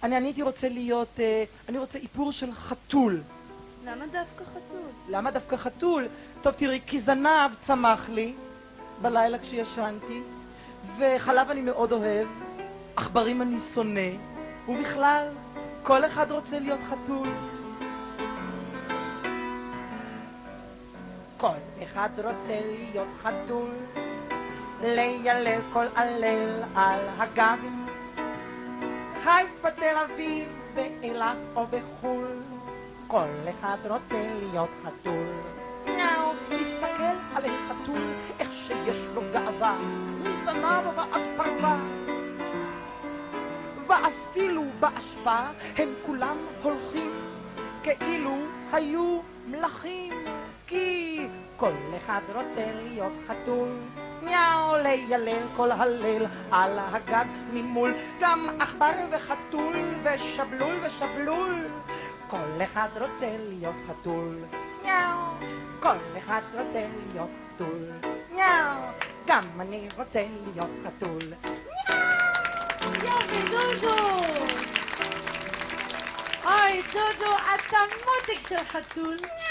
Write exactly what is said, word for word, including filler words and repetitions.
אני הייתי רוצה להיות, אני רוצה איפור של חתול. למה דווקא חתול? למה דווקא חתול? טוב תראי, כי זנב צמח לי בלילה כשישנתי, וחלב אני מאוד אוהב, עכברים אני שונא, ובכלל, כל אחד רוצה להיות חתול. כל אחד רוצה להיות חתול, ליילל כל עלל על הגג, חיפה, תל אביב, באילת או בחול, כל אחד רוצה להיות חתול. נאו, להסתכל על החתול, איך שיש לו גאווה, מזנב ועד פרווה, ואפילו באשפה הם כולם הולכים כאילו היו מלכים, כי כל אחד רוצה להיות חתול. מיאו, ליילל כל הליל על הגג ממול, גם עכבר וחתול ושבלול ושבלול, כל אחד רוצה להיות חתול. מיאו, כל אחד רוצה להיות חתול. מיאו, גם אני רוצה להיות חתול. יופי, דודו! אוי, דודו, אתה מותק של חתול.